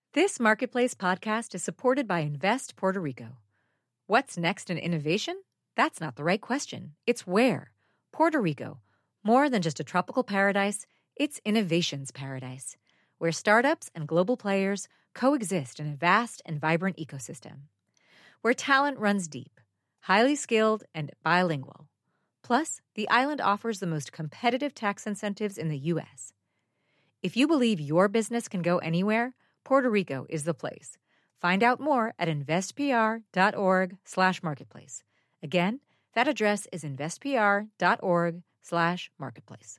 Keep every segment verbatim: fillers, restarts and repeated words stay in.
This Marketplace podcast is supported by Invest Puerto Rico. What's next in innovation? That's not the right question. It's where. Puerto Rico. More than just a tropical paradise, it's innovation's paradise, where startups and global players coexist in a vast and vibrant ecosystem. Where talent runs deep, highly skilled, and bilingual. Plus, the island offers the most competitive tax incentives in the U S. If you believe your business can go anywhere, Puerto Rico is the place. Find out more at investpr.org slash marketplace. Again, that address is investpr.org slash marketplace.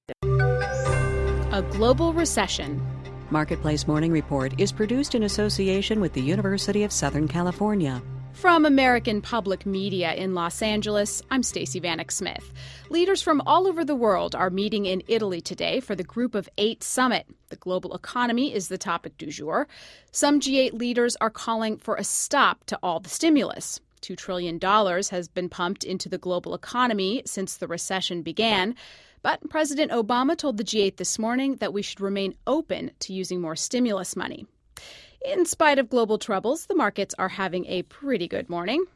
A global recession. Marketplace Morning Report is produced in association with the University of Southern California. From American Public Media in Los Angeles, I'm Stacey Vanek Smith. Leaders from all over the world are meeting in Italy today for the Group of Eight summit. The global economy is the topic du jour. Some G eight leaders are calling for a stop to all the stimulus. Two trillion dollars has been pumped into the global economy since the recession began. But President Obama told the G eight this morning that we should remain open to using more stimulus money. In spite of global troubles, the markets are having a pretty good morning.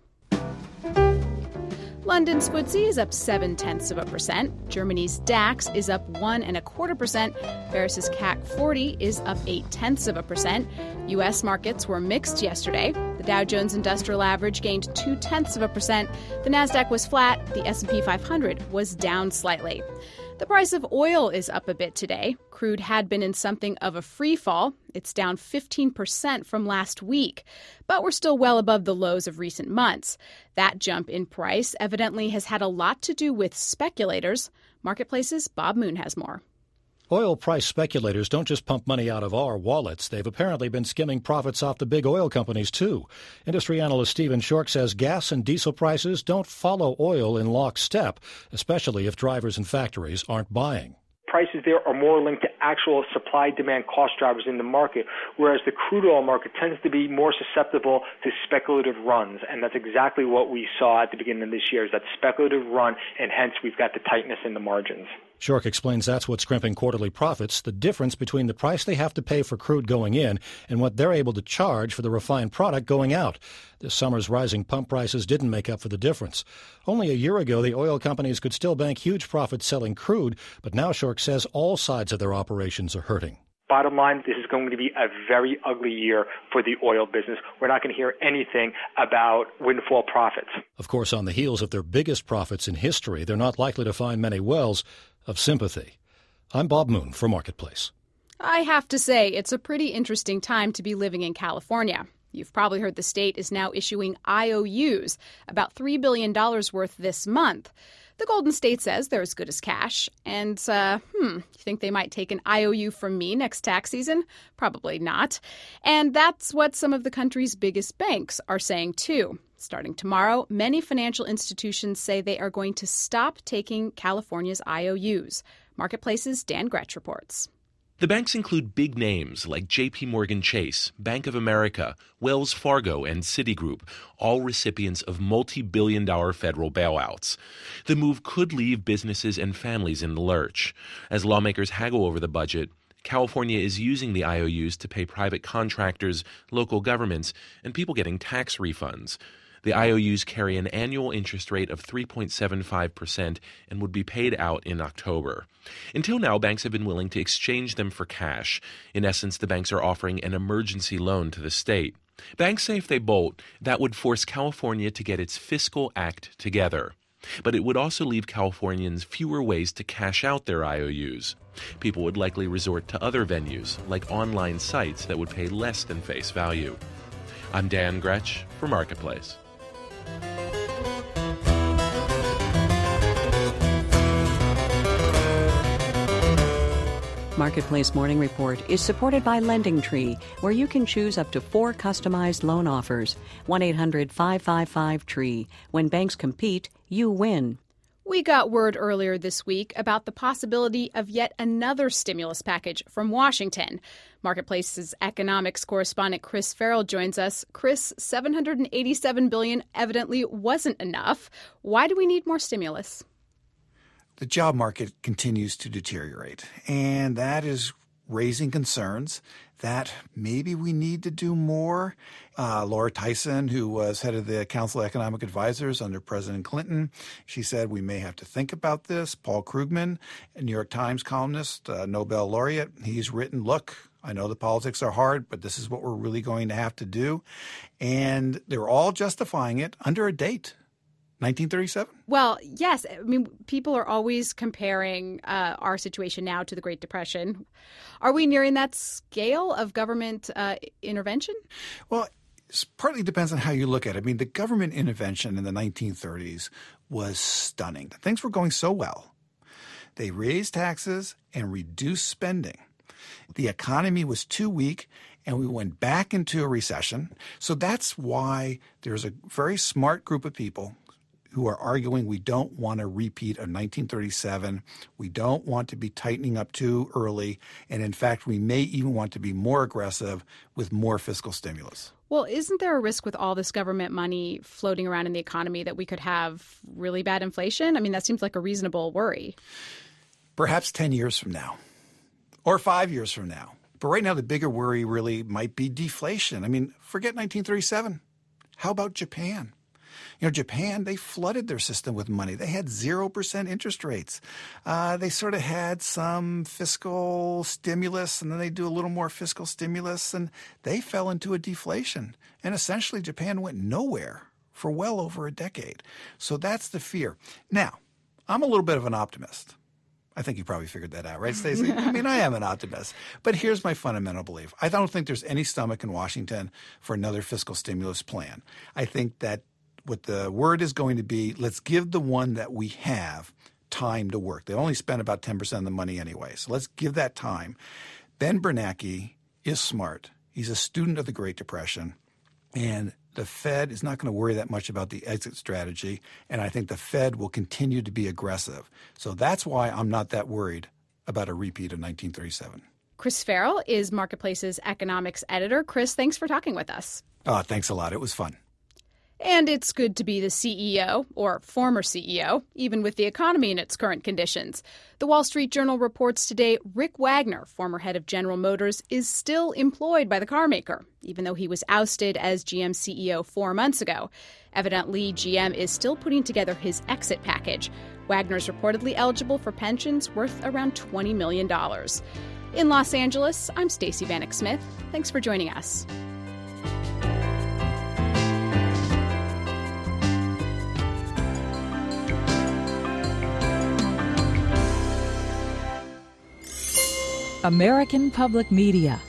London's F T S E is up seven tenths of a percent. Germany's DAX is up one and a quarter percent. Paris's C A C forty is up eight tenths of a percent. U S markets were mixed yesterday. The Dow Jones Industrial Average gained two tenths of a percent. The Nasdaq was flat. The S and P five hundred was down slightly. The price of oil is up a bit today. Crude had been in something of a free fall. It's down fifteen percent from last week, but we're still well above the lows of recent months. That jump in price evidently has had a lot to do with speculators. Marketplace's Bob Moon has more. Oil price speculators don't just pump money out of our wallets. They've apparently been skimming profits off the big oil companies, too. Industry analyst Stephen Schork says gas and diesel prices don't follow oil in lockstep, especially if drivers and factories aren't buying. Prices there are more linked to actual supply-demand cost drivers in the market, whereas the crude oil market tends to be more susceptible to speculative runs. And that's exactly what we saw at the beginning of this year, is that speculative run, and hence we've got the tightness in the margins. Schork explains that's what's crimping quarterly profits, the difference between the price they have to pay for crude going in and what they're able to charge for the refined product going out. This summer's rising pump prices didn't make up for the difference. Only a year ago, the oil companies could still bank huge profits selling crude, but now Schork says all sides of their operations are hurting. Bottom line, this is going to be a very ugly year for the oil business. We're not going to hear anything about windfall profits. Of course, on the heels of their biggest profits in history, they're not likely to find many wells of sympathy. I'm Bob Moon for Marketplace. I have to say, it's a pretty interesting time to be living in California. You've probably heard the state is now issuing I O Us, about three billion dollars worth this month. The Golden State says they're as good as cash. And, uh, hmm, you think they might take an I O U from me next tax season? Probably not. And that's what some of the country's biggest banks are saying, too. Starting tomorrow, many financial institutions say they are going to stop taking California's I O Us. Marketplace's Dan Gretsch reports. The banks include big names like J P Morgan Chase, Bank of America, Wells Fargo, and Citigroup, all recipients of multi-billion dollar federal bailouts. The move could leave businesses and families in the lurch. As lawmakers haggle over the budget, California is using the I O Us to pay private contractors, local governments, and people getting tax refunds. The I O Us carry an annual interest rate of three point seven five percent and would be paid out in October. Until now, banks have been willing to exchange them for cash. In essence, the banks are offering an emergency loan to the state. Banks say if they bolt, that would force California to get its fiscal act together. But it would also leave Californians fewer ways to cash out their I O Us. People would likely resort to other venues, like online sites that would pay less than face value. I'm Dan Gretsch for Marketplace. Marketplace Morning Report is supported by LendingTree, where you can choose up to four customized loan offers. one eight hundred five five five TREE. When banks compete, you win. We got word earlier this week about the possibility of yet another stimulus package from Washington. Marketplace's economics correspondent Chris Farrell joins us. Chris, seven hundred eighty-seven billion dollars evidently wasn't enough. Why do we need more stimulus? The job market continues to deteriorate, and that is raising concerns that maybe we need to do more. Uh, Laura Tyson, who was head of the Council of Economic Advisors under President Clinton, she said we may have to think about this. Paul Krugman, a New York Times columnist, uh, Nobel laureate, he's written, look, I know the politics are hard, but this is what we're really going to have to do. And they're all justifying it under a date. nineteen thirty-seven? Well, yes. I mean, people are always comparing uh, our situation now to the Great Depression. Are we nearing that scale of government uh, intervention? Well, it partly depends on how you look at it. I mean, the government intervention in the nineteen thirties was stunning. Things were going so well. They raised taxes and reduced spending. The economy was too weak, and we went back into a recession. So that's why there's a very smart group of people who are arguing we don't want a repeat of nineteen thirty-seven. We don't want to be tightening up too early. And in fact, we may even want to be more aggressive with more fiscal stimulus. Well, isn't there a risk with all this government money floating around in the economy that we could have really bad inflation? I mean, that seems like a reasonable worry. Perhaps ten years from now or five years from now. But right now, the bigger worry really might be deflation. I mean, forget nineteen thirty-seven. How about Japan? You know, Japan, they flooded their system with money. They had zero percent interest rates. Uh, they sort of had some fiscal stimulus, and then they do a little more fiscal stimulus, and they fell into a deflation. And essentially, Japan went nowhere for well over a decade. So that's the fear. Now, I'm a little bit of an optimist. I think you probably figured that out, right, Stacey? I mean, I am an optimist. But here's my fundamental belief. I don't think there's any stomach in Washington for another fiscal stimulus plan. I think that what the word is going to be, let's give the one that we have time to work. They only spent about ten percent of the money anyway, so let's give that time. Ben Bernanke is smart. He's a student of the Great Depression, and the Fed is not going to worry that much about the exit strategy, and I think the Fed will continue to be aggressive. So that's why I'm not that worried about a repeat of nineteen thirty-seven. Chris Farrell is Marketplace's economics editor. Chris, thanks for talking with us. Oh, thanks a lot. It was fun. And it's good to be the C E O, or former C E O, even with the economy in its current conditions. The Wall Street Journal reports today Rick Wagner, former head of General Motors, is still employed by the carmaker, even though he was ousted as G M C E O four months ago. Evidently, G M is still putting together his exit package. Wagner's reportedly eligible for pensions worth around twenty million dollars. In Los Angeles, I'm Stacey Vanek Smith. Thanks for joining us. American Public Media.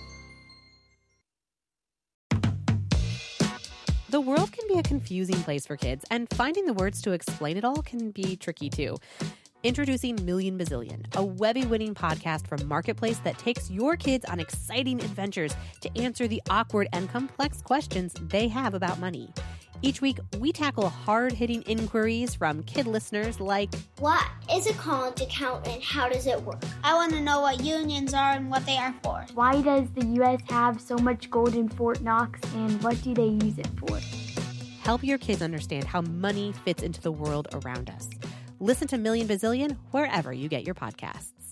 The world can be a confusing place for kids, and finding the words to explain it all can be tricky too. Introducing Million Bazillion, a Webby-winning podcast from Marketplace that takes your kids on exciting adventures to answer the awkward and complex questions they have about money. Each week, we tackle hard-hitting inquiries from kid listeners like, what is a college account and how does it work? I want to know what unions are and what they are for. Why does the U S have so much gold in Fort Knox and what do they use it for? Help your kids understand how money fits into the world around us. Listen to Million Bazillion wherever you get your podcasts.